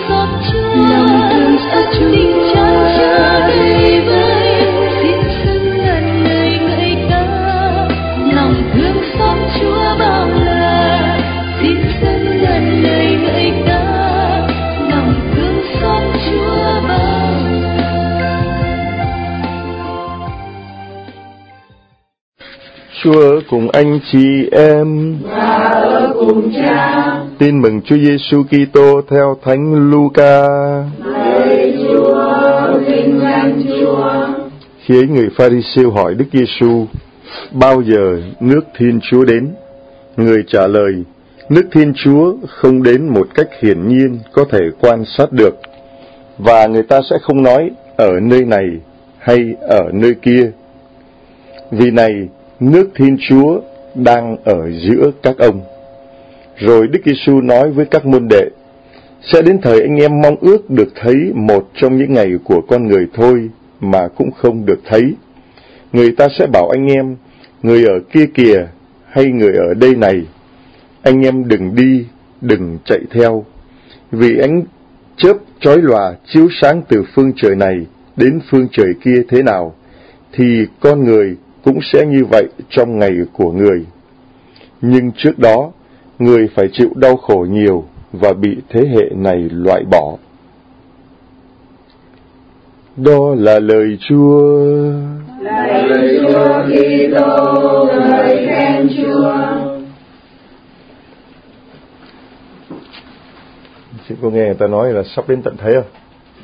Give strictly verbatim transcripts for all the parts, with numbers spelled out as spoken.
xót Chúa, lòng thương xót Chúa, tình chan chứa đầy vơi, xin dâng ngàn lời ngợi ca. Lòng thương xót Chúa bao la, xin dâng ngàn lời ngợi ca. Lòng thương xót Chúa bao la. Chúa ở cùng anh chị em và ở cùng Cha. Tin mừng Chúa Giêsu Kitô theo Thánh Luca. Lạy Chúa, vinh danh Chúa. Khi ấy người Pha-ri-siêu hỏi Đức Giêsu: bao giờ nước Thiên Chúa đến? Người trả lời: nước Thiên Chúa không đến một cách hiển nhiên có thể quan sát được, và người ta sẽ không nói ở nơi này hay ở nơi kia. Vì này, nước Thiên Chúa đang ở giữa các ông. Rồi Đức Giêsu nói với các môn đệ: sẽ đến thời anh em mong ước được thấy một trong những ngày của con người thôi, mà cũng không được thấy. Người ta sẽ bảo anh em: người ở kia kìa, hay người ở đây này. Anh em đừng đi, đừng chạy theo. Vì ánh chớp chói lòa chiếu sáng từ phương trời này đến phương trời kia thế nào, thì con người cũng sẽ như vậy trong ngày của người. Nhưng trước đó, người phải chịu đau khổ nhiều và bị thế hệ này loại bỏ. Đó là lời Chúa. Lạy Chúa Kitô, lời khen Chúa. Chị có nghe người ta nói là sắp đến tận thế không?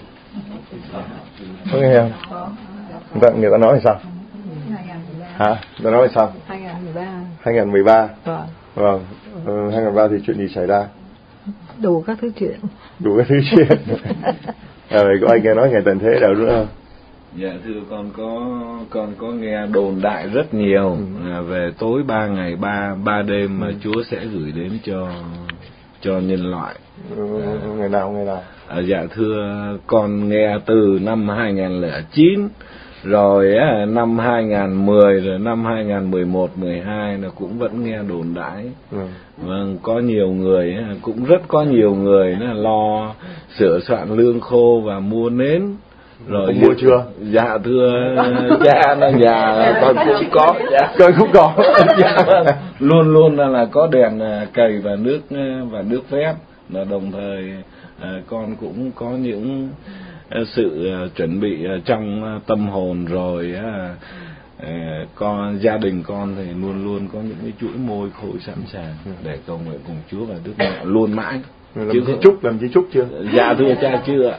Có nghe không? Người ta, người ta nói là sao? Hả? Người ta nói là sao? hai không một ba. hai không một ba. Vâng. Vâng. Ừ, hai không một ba thì chuyện gì xảy ra? Đủ các thứ chuyện. Đủ các thứ chuyện. À, có ai nghe nói ngày tận thế đâu đúng không? Dạ thưa con có con có nghe đồn đại rất nhiều ừ. về tối ba ngày ba ba đêm mà ừ. Chúa sẽ gửi đến cho cho nhân loại. Ừ, ngày nào ngày nào? À, dạ thưa con nghe từ năm hai không không chín, rồi á, năm hai không một không, rồi năm hai không một một, mười hai là cũng vẫn nghe đồn đại. Ừ. Vâng, có nhiều người cũng rất có nhiều người là lo sửa soạn lương khô và mua nến. Rồi ông mua chưa? Dạ thưa cha, là nhà con cũng có, dạ con cũng có. Dạ, vâng. Luôn luôn là, là có đèn cầy và nước và nước phép, là đồng thời à, con cũng có những à, sự à, chuẩn bị à, trong tâm hồn rồi à, à, con gia đình con thì luôn luôn có những cái chuỗi môi khôi sẵn sàng để cầu nguyện cùng Chúa và Đức Mẹ luôn mãi. Làm gì chúc, làm gì chúc chưa? Dạ thưa cha chưa ạ.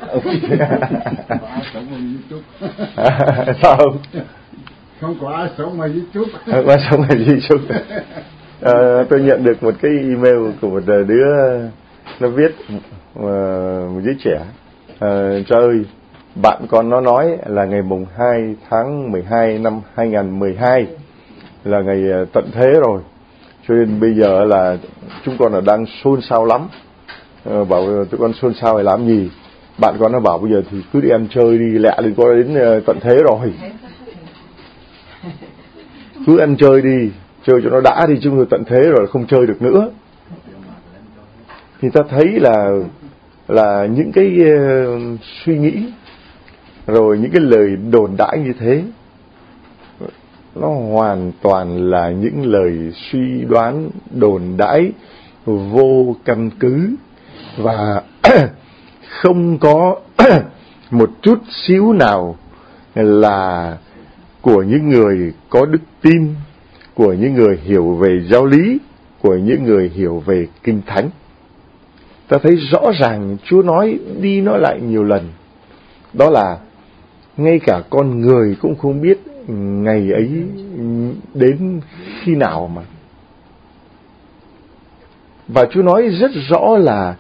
Sao không? Không có ai sống mà di chúc. Không có ai sống mà di chúc. À, tôi nhận được một cái email của một đứa, nó viết uh, một đứa trẻ: à, cha ơi, bạn con nó nói là ngày mùng hai tháng mười hai năm hai không một hai là ngày tận thế rồi, cho nên bây giờ là chúng con là đang xôn xao lắm. Uh, bảo tụi con xôn xao để làm gì? Bạn con nó bảo bây giờ thì cứ đi ăn chơi đi, lẹ đừng có đến uh, tận thế rồi. Cứ ăn chơi đi, chơi cho nó đã đi, chứ rồi tận thế rồi không chơi được nữa. Thì ta thấy là là những cái uh, suy nghĩ rồi những cái lời đồn đãi như thế, nó hoàn toàn là những lời suy đoán đồn đãi vô căn cứ, và không có một chút xíu nào là của những người có đức tin, của những người hiểu về giáo lý, của những người hiểu về kinh thánh. Ta thấy rõ ràng Chúa nói đi nói lại nhiều lần, đó là ngay cả con người cũng không biết ngày ấy đến khi nào mà. Và Chúa nói rất rõ là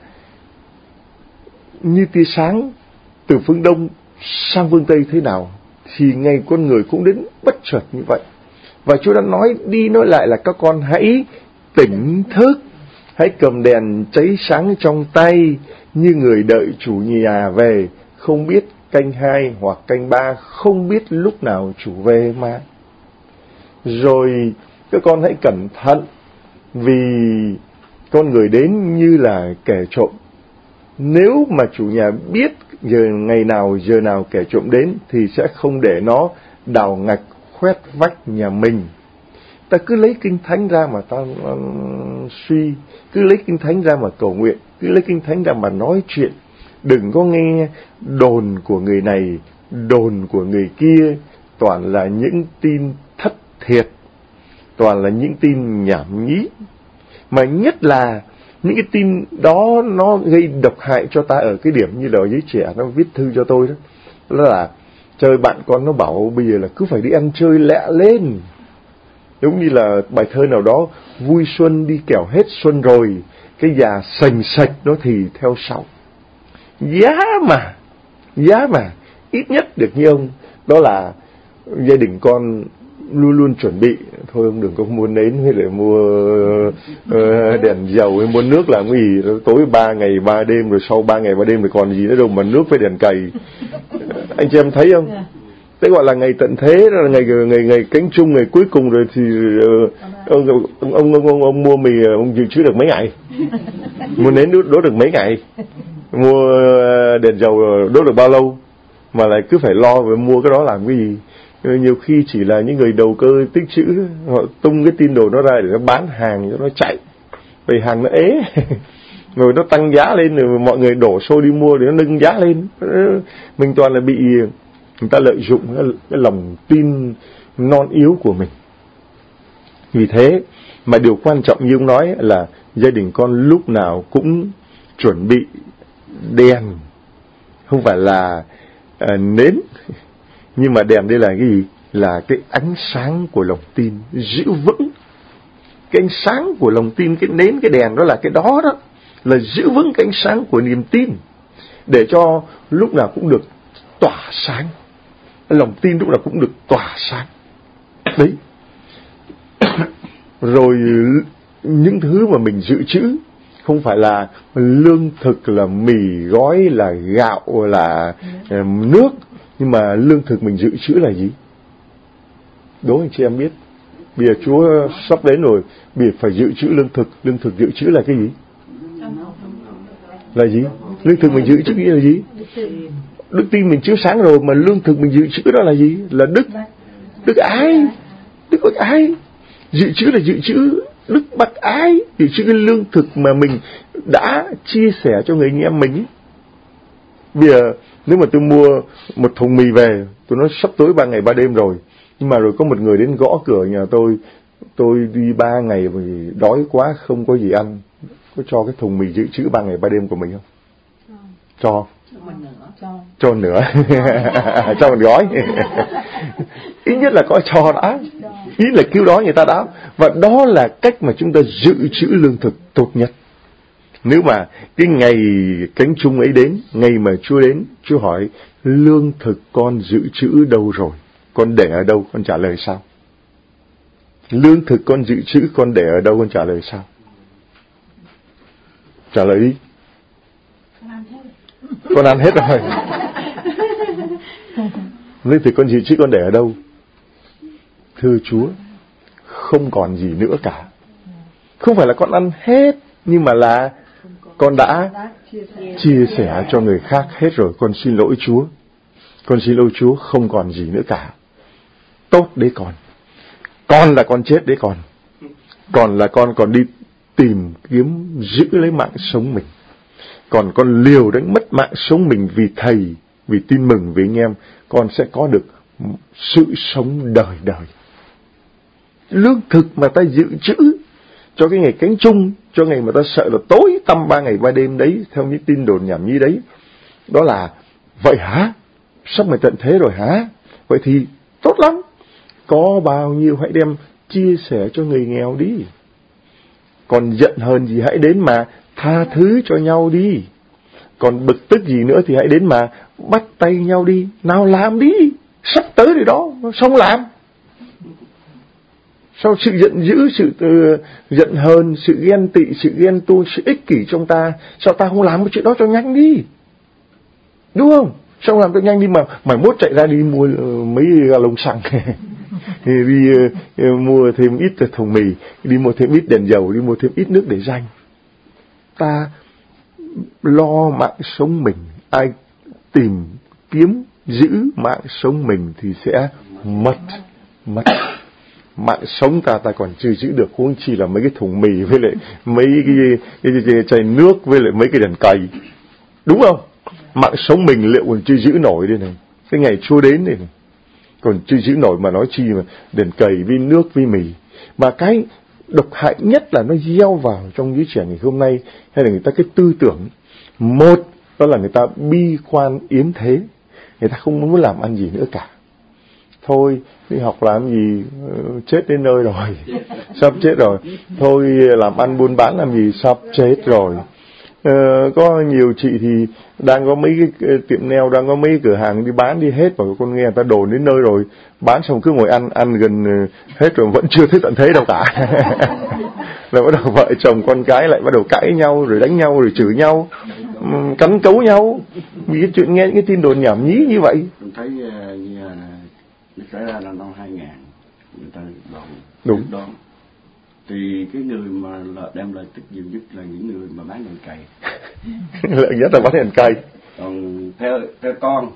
như tia sáng từ phương Đông sang phương Tây thế nào, thì ngày con người cũng đến bất chợt như vậy. Và Chúa đã nói đi nói lại là các con hãy tỉnh thức, hãy cầm đèn cháy sáng trong tay như người đợi chủ nhà về, không biết canh hai hoặc canh ba, không biết lúc nào chủ về mà. Rồi các con hãy cẩn thận, vì con người đến như là kẻ trộm. Nếu mà chủ nhà biết giờ ngày nào giờ nào kẻ trộm đến thì sẽ không để nó đào ngạch khoét vách nhà mình. Ta cứ lấy kinh thánh ra mà ta uh, suy, cứ lấy kinh thánh ra mà cầu nguyện, cứ lấy kinh thánh ra mà nói chuyện. Đừng có nghe đồn của người này, đồn của người kia, toàn là những tin thất thiệt, toàn là những tin nhảm nhí. Mà nhất là những cái tin đó nó gây độc hại cho ta ở cái điểm như là giới trẻ nó viết thư cho tôi đó. Đó là chơi bạn con nó bảo bây giờ là cứ phải đi ăn chơi lẹ lên. Giống như là bài thơ nào đó, vui xuân đi kẻo hết xuân rồi, cái già sành sạch nó thì theo sau. Giá mà, giá mà, ít nhất được như ông, đó là gia đình con luôn luôn chuẩn bị. Thôi ông đừng có mua nến hay là mua uh, đèn dầu hay mua nước làm cái gì. Tối ba ngày ba đêm rồi sau ba ngày ba đêm rồi còn gì nữa đâu mà nước với đèn cầy. Anh chị em thấy không? Thế gọi là ngày tận thế, đó là ngày ngày ngày cánh chung, ngày cuối cùng rồi thì uh, ông, ông, ông, ông, ông, ông mua mì, ông dự trữ được mấy ngày? Mua nến đốt, đốt được mấy ngày? Mua đèn dầu đốt được bao lâu? Mà lại cứ phải lo về mua cái đó làm cái gì? Nhiều khi chỉ là những người đầu cơ tích trữ, họ tung cái tin đồn nó ra để nó bán hàng cho nó chạy, vì hàng nó ế. Rồi nó tăng giá lên rồi mọi người đổ xô đi mua để nó nâng giá lên. Mình toàn là bị người ta lợi dụng cái, cái lòng tin non yếu của mình. Vì thế mà điều quan trọng như ông nói là gia đình con lúc nào cũng chuẩn bị đèn, không phải là à, nến, nhưng mà đèn đây là cái gì? Là cái ánh sáng của lòng tin giữ vững. Cái ánh sáng của lòng tin, cái nến, cái đèn đó là cái đó đó, là giữ vững cái ánh sáng của niềm tin, để cho lúc nào cũng được tỏa sáng. Lòng tin lúc nào cũng được tỏa sáng. Đấy. Rồi những thứ mà mình dự trữ không phải là lương thực, là mì gói, là gạo, là nước, nhưng mà lương thực mình dự trữ là gì? Đố anh chị em biết. Bây giờ Chúa sắp đến rồi, bây giờ phải dự trữ lương thực. Lương thực dự trữ là cái gì? Là gì? Lương thực mình dự trữ là gì? Đức tin mình chiếu sáng rồi, mà lương thực mình dự trữ đó là gì? Là đức. Đức ái. Đức bác ái. Dự trữ là dự trữ đức bác ái, dự trữ cái lương thực mà mình đã chia sẻ cho người anh em mình ấy. Bây giờ nếu mà tôi mua một thùng mì về, tôi nói sắp tới ba ngày ba đêm rồi, nhưng mà rồi có một người đến gõ cửa nhà tôi, tôi đi ba ngày vì đói quá không có gì ăn, có cho cái thùng mì dự trữ ba ngày ba đêm của mình không? Cho. Cho. Cho nữa. Cho một gói. Ít nhất là có cho đã. Ý là cứu đói người ta đã. Và đó là cách mà chúng ta dự trữ lương thực tốt nhất. Nếu mà cái ngày cánh chung ấy đến, ngày mà Chúa đến, Chúa hỏi lương thực con dự trữ đâu rồi? Con để ở đâu? Con trả lời sao? Lương thực con dự trữ con để ở đâu? Con trả lời sao? Trả lời đi. Con ăn hết rồi. Lương thực con dự trữ con để ở đâu? Thưa Chúa, không còn gì nữa cả. Không phải là con ăn hết, nhưng mà là con đã chia sẻ cho người khác hết rồi. Con xin lỗi Chúa. Con xin lỗi Chúa, không còn gì nữa cả. Tốt đấy con. Con là con chết đấy con. Còn là con còn đi tìm kiếm giữ lấy mạng sống mình. Còn con liều đánh mất mạng sống mình vì Thầy, vì tin mừng, vì anh em, con sẽ có được sự sống đời đời. Lương thực mà ta dự trữ cho cái ngày cánh chung, cho ngày mà ta sợ là tối tăm ba ngày ba đêm đấy, theo những tin đồn nhảm nhí đấy, đó là vậy hả? Sắp ngày tận thế rồi hả? Vậy thì tốt lắm, có bao nhiêu hãy đem chia sẻ cho người nghèo đi. Còn giận hờn gì hãy đến mà tha thứ cho nhau đi. Còn bực tức gì nữa thì hãy đến mà bắt tay nhau đi. Nào làm đi, sắp tới rồi đó, sao không làm? Sao sự giận dữ, sự uh, giận hờn, sự ghen tị, sự ghen tuông, sự ích kỷ trong ta, sao ta không làm cái chuyện đó cho nhanh đi? Đúng không? Sao không làm cho nhanh đi mà mày mốt chạy ra đi mua uh, mấy ga lông xăng, đi uh, mua thêm ít thùng mì, đi mua thêm ít đèn dầu, đi mua thêm ít nước để dành. Ta lo mạng sống mình, ai tìm kiếm giữ mạng sống mình thì sẽ mất mất mạng sống ta ta còn chưa giữ được, huống chi là mấy cái thùng mì với lại mấy cái, cái, cái, cái chai nước với lại mấy cái đèn cầy, đúng không? Mạng sống mình liệu còn chưa giữ nổi đây này, cái ngày Chúa đến đây này còn chưa giữ nổi, mà nói chi mà đèn cầy với nước với mì. Mà cái độc hại nhất là nó gieo vào trong giới trẻ ngày hôm nay, hay là người ta cái tư tưởng, một đó là người ta bi quan yếm thế, người ta không muốn làm ăn gì nữa cả. Thôi đi học làm gì, chết đến nơi rồi, sắp chết rồi. Thôi làm ăn buôn bán làm gì, sắp chết rồi. Ờ, có nhiều chị thì đang có mấy cái tiệm nail, đang có mấy cái cửa hàng đi bán đi hết, và con nghe người ta đồn đến nơi rồi, bán xong cứ ngồi ăn, ăn gần hết rồi vẫn chưa thấy tận thế đâu cả. Là bắt đầu vợ chồng con cái lại bắt đầu cãi nhau, rồi đánh nhau, rồi chửi nhau, cắn cấu nhau vì cái chuyện nghe những cái tin đồn nhảm nhí như vậy. Tôi thấy như nó xảy ra là năm hai nghìn, người ta đồn đúng đó, thì cái người mà đem lợi tức nhiều nhất là những người mà bán đèn cầy. Lợi nhất là bán đèn cầy. Còn theo theo con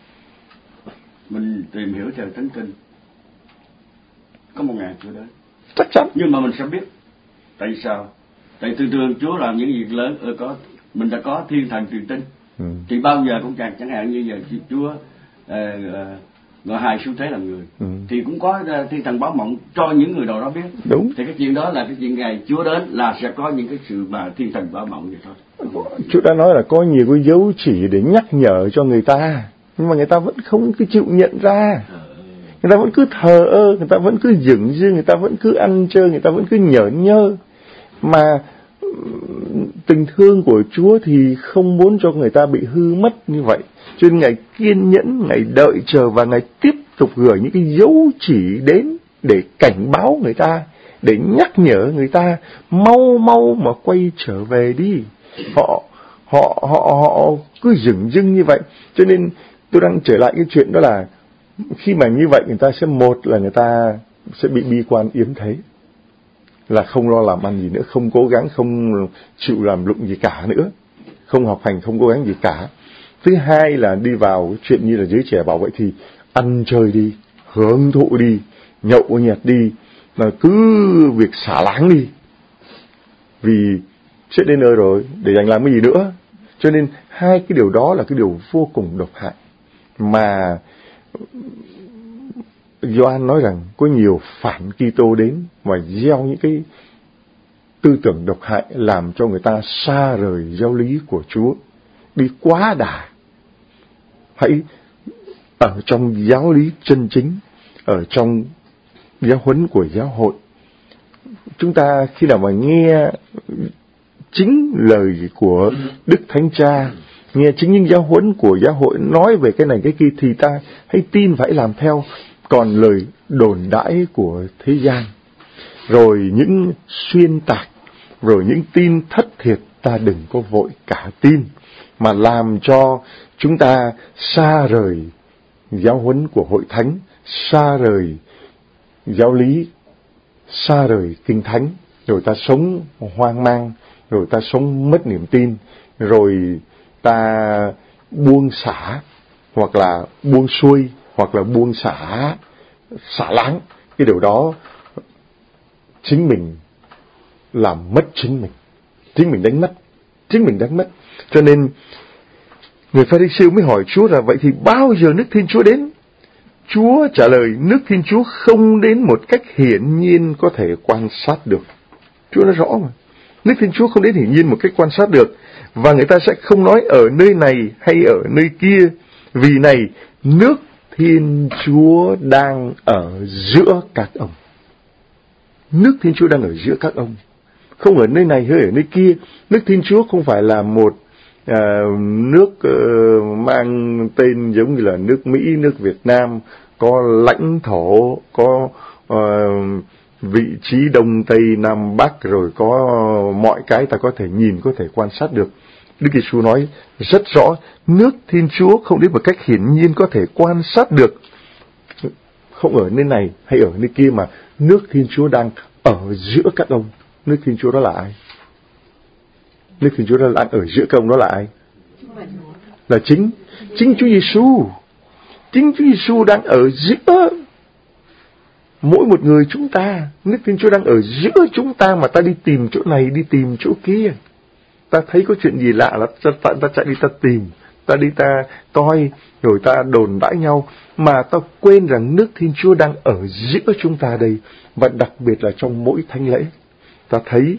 mình tìm hiểu theo Thánh Kinh, có một ngày Chúa đến chắc chắn, nhưng mà mình sẽ biết tại sao. Tại thường thường Chúa làm những việc lớn, ở có mình đã có thiên thần truyền tin, ừ. thì bao giờ cũng chẳng chẳng hạn như giờ Chúa uh, uh, gọi hài xuống thế làm người, ừ. thì cũng có uh, thiên thần báo mộng cho những người nào đó biết. Đúng. Thì cái chuyện đó là cái chuyện ngày Chúa đến là sẽ có những cái sự mà thiên thần báo mộng vậy thôi. Chúa đã nói là có nhiều cái dấu chỉ để nhắc nhở cho người ta, nhưng mà người ta vẫn không cứ chịu nhận ra. Người ta vẫn cứ thờ ơ, người ta vẫn cứ dửng dưng, người ta vẫn cứ ăn chơi, người ta vẫn cứ nhởn nhơ. Mà tình thương của Chúa thì không muốn cho người ta bị hư mất như vậy. Cho nên Ngài kiên nhẫn, Ngài đợi chờ và Ngài tiếp tục gửi những cái dấu chỉ đến để cảnh báo người ta, để nhắc nhở người ta mau mau mà quay trở về đi. Họ họ họ họ cứ dửng dưng như vậy. Cho nên tôi đang trở lại cái chuyện đó là khi mà như vậy người ta sẽ, một là người ta sẽ bị bi quan yếm thế, là không lo làm ăn gì nữa, không cố gắng, không chịu làm lụng gì cả nữa, không học hành, không cố gắng gì cả. Thứ hai là đi vào cái chuyện như là giới trẻ bảo vậy thì ăn chơi đi, hưởng thụ đi, nhậu nhẹt đi, mà cứ việc xả láng đi, vì chết đến nơi rồi để dành làm cái gì nữa. Cho nên hai cái điều đó là cái điều vô cùng độc hại, mà Gioan nói rằng có nhiều phản Kitô đến và gieo những cái tư tưởng độc hại, làm cho người ta xa rời giáo lý của Chúa, đi quá đà. Hãy ở trong giáo lý chân chính, ở trong giáo huấn của giáo hội. Chúng ta khi nào mà nghe chính lời của Đức Thánh Cha, nghe chính những giáo huấn của giáo hội nói về cái này cái kia thì ta hãy tin, phải làm theo. Còn lời đồn đãi của thế gian, rồi những xuyên tạc, rồi những tin thất thiệt, ta đừng có vội cả tin, mà làm cho chúng ta xa rời giáo huấn của hội thánh, xa rời giáo lý, xa rời kinh thánh, rồi ta sống hoang mang, rồi ta sống mất niềm tin, rồi ta buông xả, hoặc là buông xuôi, hoặc là buông xả, xả láng. Cái điều đó chính mình làm mất chính mình, chính mình đánh mất, chính mình đánh mất. Cho nên người Pha-ri-siêu mới hỏi Chúa là vậy thì bao giờ nước Thiên Chúa đến? Chúa trả lời nước Thiên Chúa không đến một cách hiển nhiên có thể quan sát được. Chúa nói rõ mà, nước Thiên Chúa không đến hiển nhiên một cách quan sát được, và người ta sẽ không nói ở nơi này hay ở nơi kia, vì này nước Thiên Chúa đang ở giữa các ông. Nước Thiên Chúa đang ở giữa các ông, không ở nơi này hay ở nơi kia. Nước Thiên Chúa không phải là một uh, nước uh, mang tên giống như là nước Mỹ, nước Việt Nam, có lãnh thổ, có uh, vị trí Đông Tây Nam Bắc, rồi có mọi cái ta có thể nhìn, có thể quan sát được. Đức Giêsu nói rất rõ, nước Thiên Chúa không đến một cách hiển nhiên có thể quan sát được, không ở nơi này hay ở nơi kia, mà nước Thiên Chúa đang ở giữa các ông. Nước Thiên Chúa đó là ai? Nước Thiên Chúa đang ở giữa các ông đó là ai? Là chính chính Chúa Giêsu. Chính Chúa Giêsu đang ở giữa mỗi một người chúng ta. Đức Thiên Chúa đang ở giữa chúng ta mà ta đi tìm chỗ này, đi tìm chỗ kia. Ta thấy có chuyện gì lạ là ta, ta, ta chạy đi ta tìm, ta đi ta coi, rồi ta đồn đãi nhau. Mà ta quên rằng nước Thiên Chúa đang ở giữa chúng ta đây. Và đặc biệt là trong mỗi thánh lễ. Ta thấy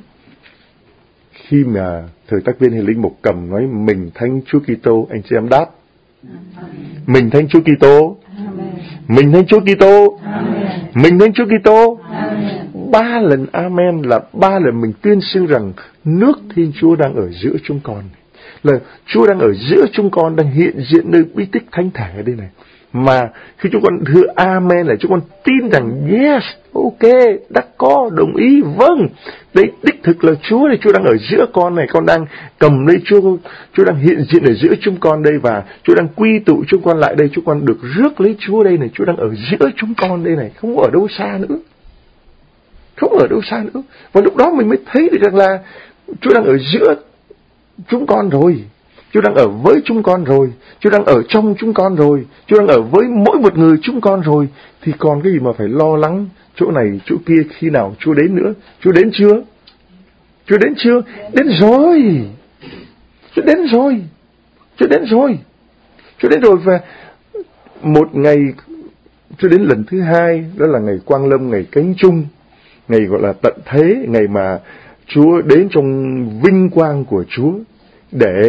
khi mà thời tác viên hay linh mục cầm nói mình thánh Chúa Kitô, anh chị em đáp mình thánh Chúa Kitô, mình thánh Chúa Kitô, mình thánh Chúa Kitô. Ba lần amen là ba lần mình tuyên xưng rằng nước Thiên Chúa đang ở giữa chúng con, là Chúa đang ở giữa chúng con, đang hiện diện nơi bí tích thánh thể ở đây này. Mà khi chúng con thưa amen là chúng con tin rằng yes, ok, đã có, đồng ý, vâng, đấy đích thực là Chúa này, Chúa đang ở giữa con này, con đang cầm lấy Chúa, Chúa đang hiện diện ở giữa chúng con đây, và Chúa đang quy tụ chúng con lại đây, chúng con được rước lấy Chúa đây này, Chúa đang ở giữa chúng con đây này, không ở đâu xa nữa, không ở đâu xa nữa. Và lúc đó mình mới thấy được rằng là Chúa đang ở giữa chúng con rồi, Chúa đang ở với chúng con rồi, Chúa đang ở trong chúng con rồi, Chúa đang ở với mỗi một người chúng con rồi, thì còn cái gì mà phải lo lắng chỗ này, chỗ kia, khi nào Chúa đến nữa? Chúa đến chưa? Chúa đến chưa? Đến rồi! Chúa đến rồi! Chúa đến rồi! Chúa đến rồi. Và một ngày, Chúa đến lần thứ hai, đó là ngày Quang Lâm, ngày Cánh Chung, ngày gọi là tận thế, ngày mà Chúa đến trong vinh quang của Chúa để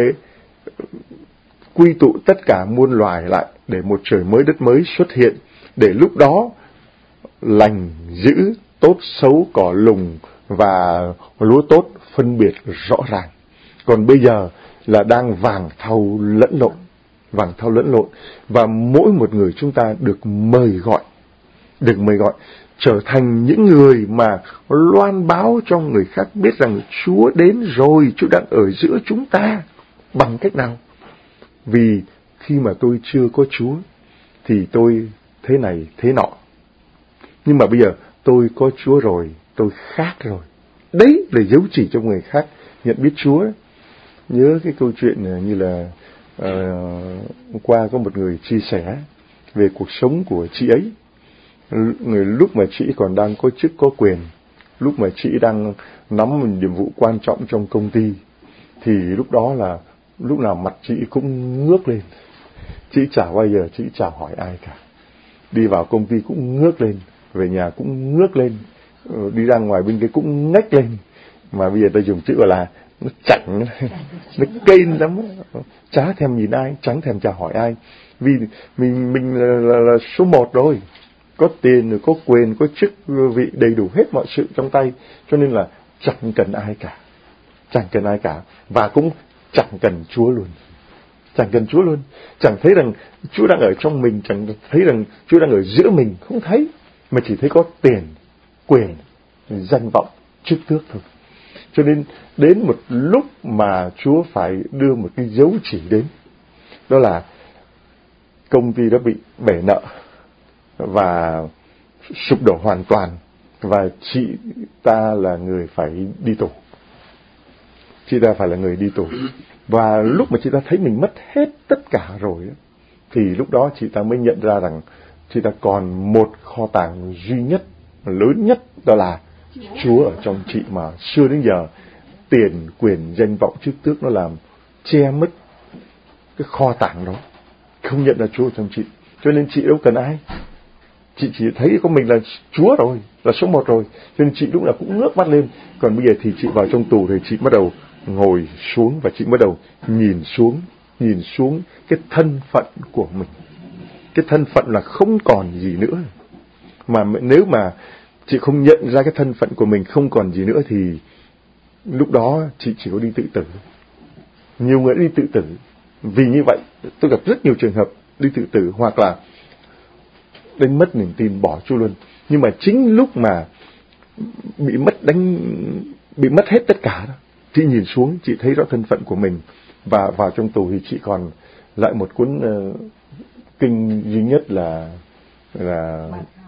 quy tụ tất cả muôn loài lại, để một trời mới đất mới xuất hiện, để lúc đó lành dữ, tốt xấu, cỏ lùng và lúa tốt phân biệt rõ ràng. Còn bây giờ là đang vàng thau lẫn lộn, vàng thau lẫn lộn, và mỗi một người chúng ta được mời gọi, được mời gọi trở thành những người mà loan báo cho người khác biết rằng Chúa đến rồi, Chúa đang ở giữa chúng ta. Bằng cách nào? Vì khi mà tôi chưa có Chúa thì tôi thế này thế nọ, nhưng mà bây giờ tôi có Chúa rồi, tôi khác rồi. Đấy là dấu chỉ cho người khác nhận biết Chúa. Nhớ cái câu chuyện như là uh, hôm qua có một người chia sẻ về cuộc sống của chị ấy. Người lúc mà chị còn đang có chức có quyền, lúc mà chị đang nắm một nhiệm vụ quan trọng trong công ty, thì lúc đó là lúc nào mặt chị cũng ngước lên. Chị chả bao giờ chị chả hỏi ai cả. Đi vào công ty cũng ngước lên, về nhà cũng ngước lên, đi ra ngoài bên kia cũng ngách lên. Mà bây giờ ta dùng chữ gọi là nó chảnh, nó kênh lắm, chả thèm nhìn ai, chẳng thèm chào hỏi ai. Vì mình mình là, là, là số một rồi, có tiền rồi, có quyền, có chức vị, đầy đủ hết mọi sự trong tay, cho nên là chẳng cần ai cả, chẳng cần ai cả, và cũng chẳng cần Chúa luôn, chẳng cần Chúa luôn, chẳng thấy rằng Chúa đang ở trong mình, chẳng thấy rằng Chúa đang ở giữa mình, không thấy, mà chỉ thấy có tiền, quyền, danh vọng, chức tước thôi. Cho nên đến một lúc mà Chúa phải đưa một cái dấu chỉ đến, đó là công ty đã bị bể nợ và sụp đổ hoàn toàn, và chị ta là người phải đi tù. Chị ta phải là người đi tù. Và lúc mà chị ta thấy mình mất hết tất cả rồi, thì lúc đó chị ta mới nhận ra rằng chị ta còn một kho tàng duy nhất, lớn nhất, đó là Chúa ở trong chị, mà xưa đến giờ tiền, quyền, danh vọng, chức tước nó làm che mất cái kho tàng đó, không nhận ra Chúa ở trong chị. Cho nên chị đâu cần ai, chị chỉ thấy có mình là Chúa rồi, là số một rồi, cho nên chị lúc nào cũng ngước mắt lên. Còn bây giờ thì chị vào trong tù thì chị bắt đầu ngồi xuống, và chị bắt đầu nhìn xuống, nhìn xuống cái thân phận của mình. Cái thân phận là không còn gì nữa. Mà nếu mà chị không nhận ra cái thân phận của mình không còn gì nữa, thì lúc đó chị chỉ có đi tự tử. Nhiều người đi tự tử. Vì như vậy tôi gặp rất nhiều trường hợp đi tự tử, hoặc là đánh mất niềm tin, bỏ Chúa luôn. Nhưng mà chính lúc mà bị mất đánh bị mất hết tất cả đó, chị nhìn xuống, chị thấy rõ thân phận của mình, và vào trong tù thì chị còn lại một cuốn uh, kinh duy nhất là là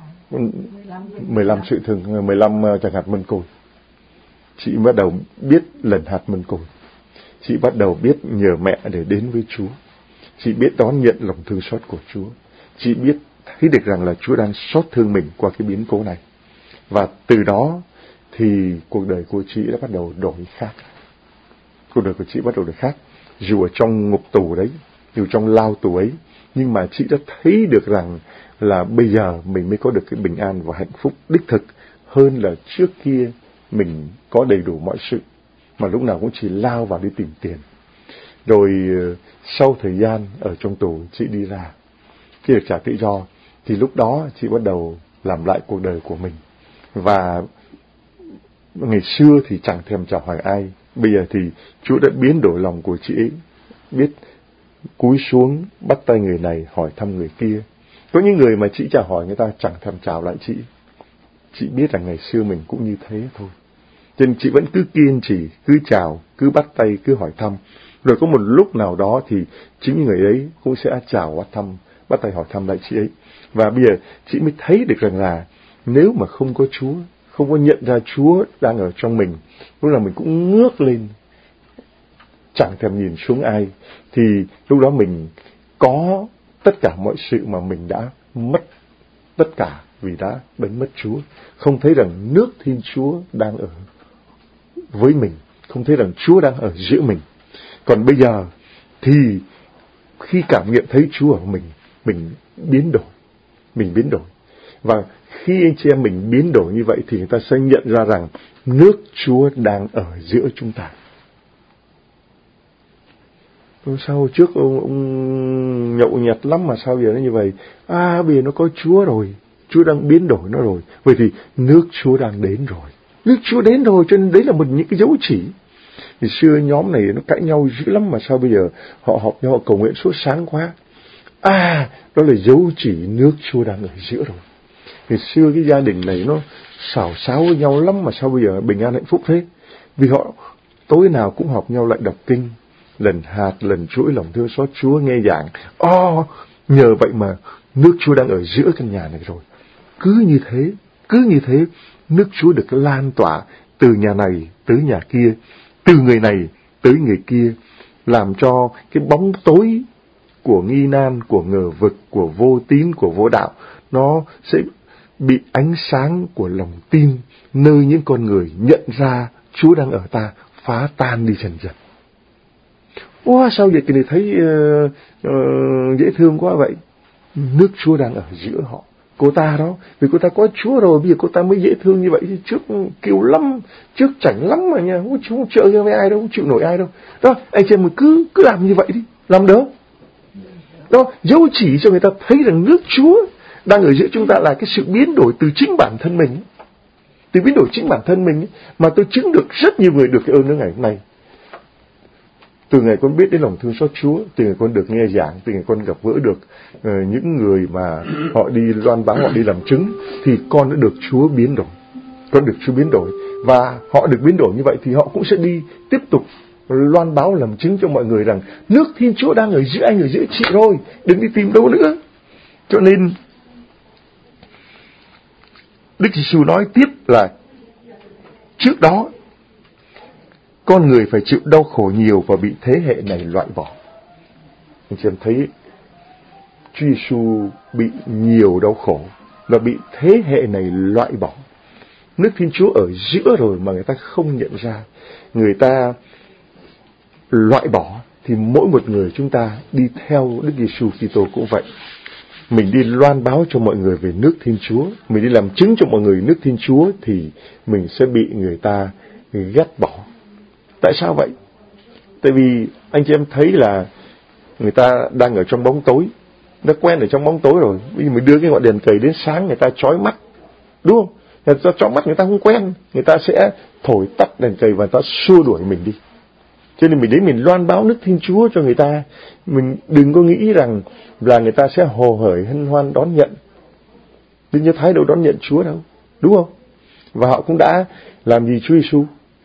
mười lăm sự thường, mười lăm uh, chẳng hạt mân côi. Chị bắt đầu biết lần hạt mân côi. chị bắt đầu biết nhờ mẹ để đến với Chúa. Chị biết đón nhận lòng thương xót của Chúa. Chị biết thấy được rằng là Chúa đang xót thương mình qua cái biến cố này. Và từ đó thì cuộc đời của chị đã bắt đầu đổi khác. Cuộc đời của chị bắt đầu đổi khác. Dù ở trong ngục tù đấy, dù trong lao tù ấy, nhưng mà chị đã thấy được rằng là bây giờ mình mới có được cái bình an và hạnh phúc đích thực hơn là trước kia mình có đầy đủ mọi sự, mà lúc nào cũng chỉ lao vào đi tìm tiền. Rồi sau thời gian ở trong tù, chị đi ra, khi được trả tự do, thì lúc đó chị bắt đầu làm lại cuộc đời của mình. Và ngày xưa thì chẳng thèm chào hỏi ai, bây giờ thì Chúa đã biến đổi lòng của chị ấy, biết cúi xuống bắt tay người này hỏi thăm người kia. Có những người mà chị chào hỏi người ta chẳng thèm chào lại chị. Chị biết là ngày xưa mình cũng như thế thôi. Cho nên chị vẫn cứ kiên trì, cứ chào, cứ bắt tay, cứ hỏi thăm. Rồi có một lúc nào đó thì chính người ấy cũng sẽ chào bắt thăm, bắt tay hỏi thăm lại chị ấy. Và bây giờ chị mới thấy được rằng là nếu mà không có Chúa, không có nhận ra Chúa đang ở trong mình, lúc nào mình cũng ngước lên, chẳng thèm nhìn xuống ai, thì lúc đó mình có tất cả mọi sự mà mình đã mất tất cả vì đã đánh mất Chúa. Không thấy rằng nước Thiên Chúa đang ở với mình, không thấy rằng Chúa đang ở giữa mình. Còn bây giờ thì khi cảm nghiệm thấy Chúa ở mình, mình biến đổi, mình biến đổi. Và khi anh chị em mình biến đổi như vậy thì người ta sẽ nhận ra rằng nước Chúa đang ở giữa chúng ta. Sao trước ông, ông nhậu nhẹt lắm mà sao giờ nó như vậy? À bây giờ nó có Chúa rồi, Chúa đang biến đổi nó rồi. Vậy thì nước Chúa đang đến rồi. Nước Chúa đến rồi, cho nên đấy là một những cái dấu chỉ. Thì xưa nhóm này nó cãi nhau dữ lắm mà sao bây giờ họ họp nhau, họ cầu nguyện suốt sáng quá. À, đó là dấu chỉ nước Chúa đang ở giữa rồi. Thì xưa cái gia đình này nó xào xáo với nhau lắm mà sao bây giờ bình an hạnh phúc thế? Vì họ tối nào cũng họp nhau lại đọc kinh, lần hạt, lần chuỗi lòng thương xót Chúa, nghe giảng. Oh, nhờ vậy mà nước Chúa đang ở giữa căn nhà này rồi. Cứ như thế, cứ như thế, nước Chúa được lan tỏa từ nhà này tới nhà kia, từ người này tới người kia, làm cho cái bóng tối của nghi nan, của ngờ vực, của vô tín, của vô đạo, nó sẽ bị ánh sáng của lòng tin, nơi những con người nhận ra Chúa đang ở ta, phá tan đi dần dần. Wow, sao vậy? Cái này thấy uh, uh, dễ thương quá vậy. Nước Chúa đang ở giữa họ. Cô ta đó, vì cô ta có Chúa rồi, bây giờ cô ta mới dễ thương như vậy. Trước kiêu lắm, trước chảnh lắm mà nha, không, không chợ với ai đâu, không chịu nổi ai đâu. Đó, anh chị em cứ cứ làm như vậy đi, làm đỡ. Đó, dấu chỉ cho người ta thấy rằng nước Chúa đang ở giữa chúng ta là cái sự biến đổi từ chính bản thân mình. Từ biến đổi chính bản thân mình mà tôi chứng được rất nhiều người được cái ơn nước ngày hôm nay. Từ ngày con biết đến lòng thương xót Chúa, từ ngày con được nghe giảng, từ ngày con gặp gỡ được uh, những người mà họ đi loan báo, họ đi làm chứng, thì con đã được Chúa biến đổi. Con được Chúa biến đổi. Và họ được biến đổi như vậy thì họ cũng sẽ đi tiếp tục loan báo làm chứng cho mọi người rằng nước Thiên Chúa đang ở giữa anh, ở giữa chị rồi, đừng đi tìm đâu nữa. Cho nên Đức Giêsu nói tiếp là trước đó con người phải chịu đau khổ nhiều và bị thế hệ này loại bỏ. Anh chị em thấy Chúa Giêsu bị nhiều đau khổ và bị thế hệ này loại bỏ. Nước Thiên Chúa ở giữa rồi mà người ta không nhận ra, người ta loại bỏ, thì mỗi một người chúng ta đi theo Đức Giêsu Kitô cũng vậy. Mình đi loan báo cho mọi người về nước Thiên Chúa, mình đi làm chứng cho mọi người nước Thiên Chúa, thì mình sẽ bị người ta ghét bỏ. Tại sao vậy? Tại vì anh chị em thấy là người ta đang ở trong bóng tối, nó quen ở trong bóng tối rồi. Bây giờ mình đưa cái ngọn đèn cầy đến sáng, người ta chói mắt, đúng không? Người ta chói mắt, người ta không quen, người ta sẽ thổi tắt đèn cầy và người ta xua đuổi mình đi. Cho nên mình đến mình loan báo nước Thiên Chúa cho người ta. Mình đừng có nghĩ rằng là người ta sẽ hồ hởi hân hoan đón nhận. Đừng như thái độ đón nhận Chúa đâu, đúng không? Và họ cũng đã làm gì Chúa Giêsu?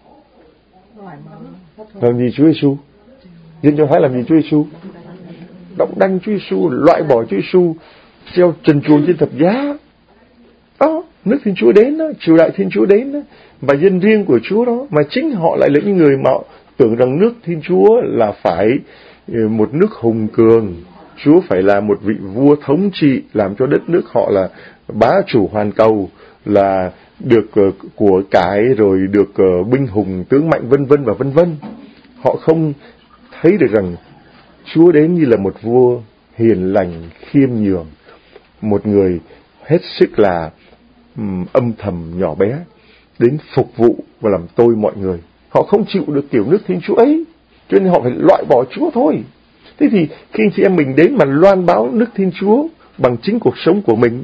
Làm gì Chúa Giêsu? Dân Do Thái làm gì Chúa Giêsu? Đóng đanh Chúa Giêsu, loại bỏ Chúa Giêsu, treo trần truồng trên thập giá. Đó, nước Thiên Chúa đến đó, triều đại Thiên Chúa đến đó, và dân riêng của Chúa đó, mà chính họ lại là những người mà tưởng rằng nước Thiên Chúa là phải một nước hùng cường, Chúa phải là một vị vua thống trị, làm cho đất nước họ là bá chủ hoàn cầu, là được uh, của cải, rồi được uh, binh hùng tướng mạnh, vân vân và vân vân. Họ không thấy được rằng Chúa đến như là một vua hiền lành, khiêm nhường, một người hết sức là um, âm thầm nhỏ bé, đến phục vụ và làm tôi mọi người. Họ không chịu được kiểu nước Thiên Chúa ấy, cho nên họ phải loại bỏ Chúa thôi. Thế thì khi anh chị em mình đến mà loan báo nước Thiên Chúa bằng chính cuộc sống của mình,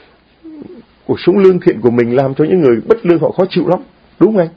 cuộc sống lương thiện của mình, làm cho những người bất lương họ khó chịu lắm, đúng không anh?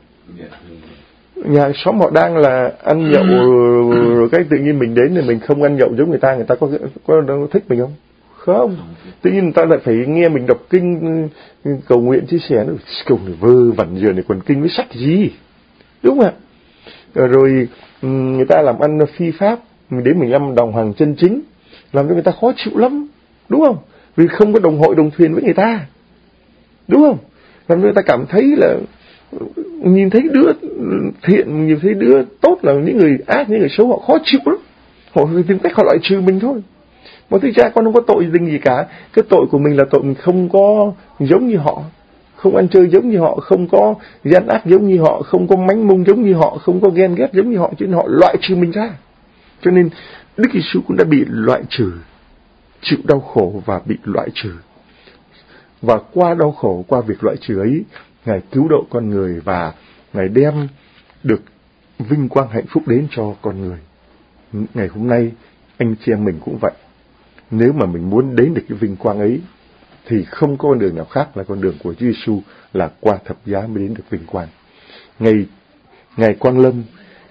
Nhà xóm họ đang là ăn nhậu rồi cái tự nhiên mình đến thì mình không ăn nhậu giống người ta, người ta có có, có thích mình không? Không. Tự nhiên người ta lại phải nghe mình đọc kinh cầu nguyện chia sẻ, nó cầu này vơ vẩn giờ này còn kinh với sách gì, đúng không ạ? Rồi người ta làm ăn phi pháp, mình đến mình làm đồng hàng chân chính, làm cho người ta khó chịu lắm, đúng không? Vì không có đồng hội đồng thuyền với người ta, đúng không? Làm cho người ta cảm thấy là nhìn thấy đứa thiện, nhìn thấy đứa tốt là những người ác, những người xấu họ khó chịu lắm, họ tìm cách họ loại trừ mình thôi. Mà thực ra con không có tội gì cả. Cái tội của mình là tội mình không có giống như họ, không ăn chơi giống như họ, không có gian ác giống như họ, không có mánh mung giống như họ, không có ghen ghét giống như họ, cho nên họ loại trừ mình ra. Cho nên Đức Giêsu cũng đã bị loại trừ, chịu đau khổ và bị loại trừ. Và qua đau khổ, qua việc loại trừ ấy, Ngài cứu độ con người và Ngài đem được vinh quang hạnh phúc đến cho con người. Ngày hôm nay anh chị em mình cũng vậy. Nếu mà mình muốn đến được cái vinh quang ấy thì không có con đường nào khác là con đường của Chúa Giêsu, là qua thập giá mới đến được vinh quang. Ngày Ngài Quang Lâm,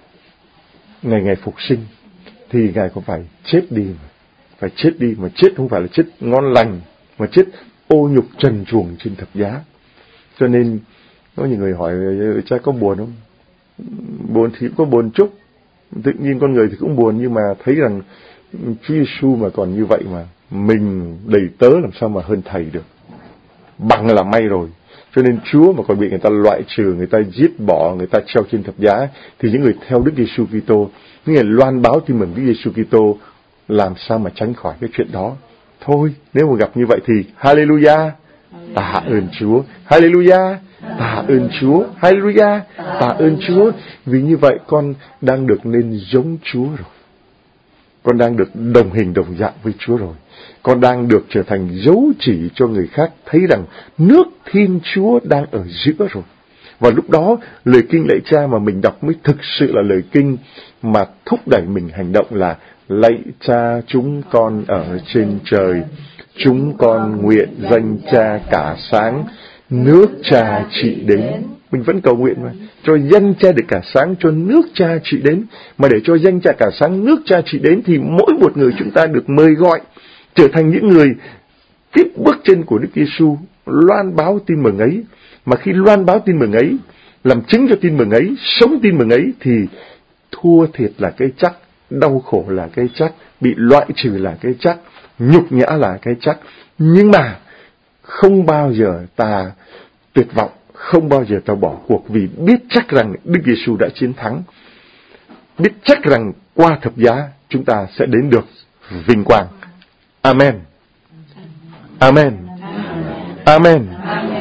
ngày Ngài phục sinh thì Ngài cũng phải chết đi, phải chết đi, mà chết không phải là chết ngon lành, mà chết ô nhục trần truồng trên thập giá. Cho nên có nhiều người hỏi cha có buồn không? Buồn thì cũng có buồn chút, tự nhiên con người thì cũng buồn, nhưng mà thấy rằng Chúa Giêsu mà còn như vậy mà mình đầy tớ làm sao mà hơn thầy được, bằng là may rồi. Cho nên Chúa mà còn bị người ta loại trừ, người ta giết bỏ, người ta treo trên thập giá, thì những người theo Đức Giêsu Kitô, những người loan báo tin mừng Đức Giêsu Kitô làm sao mà tránh khỏi cái chuyện đó. Thôi, nếu mà gặp như vậy thì Hallelujah, tạ ơn Chúa, Hallelujah, tạ ơn Chúa, Hallelujah, tạ ơn Chúa. Vì như vậy con đang được nên giống Chúa rồi, con đang được đồng hình đồng dạng với Chúa rồi, con đang được trở thành dấu chỉ cho người khác thấy rằng nước Thiên Chúa đang ở giữa rồi. Và lúc đó lời kinh lạy Cha mà mình đọc mới thực sự là lời kinh mà thúc đẩy mình hành động, là lạy Cha chúng con ở trên trời, chúng con nguyện danh Cha cả sáng, nước Cha trị đến. Mình vẫn cầu nguyện mà, cho danh Cha được cả sáng, cho nước Cha trị đến. Mà để cho danh Cha cả sáng, nước Cha trị đến thì mỗi một người chúng ta được mời gọi trở thành những người tiếp bước chân của Đức Giêsu, loan báo tin mừng ấy. Mà khi loan báo tin mừng ấy, làm chứng cho tin mừng ấy, sống tin mừng ấy, thì thua thiệt là cái chắc, đau khổ là cái chắc, bị loại trừ là cái chắc, nhục nhã là cái chắc. Nhưng mà không bao giờ ta tuyệt vọng, không bao giờ ta bỏ cuộc, vì biết chắc rằng Đức Giêsu đã chiến thắng, biết chắc rằng qua thập giá chúng ta sẽ đến được vinh quang. Amen. Amen. Amen. Amen.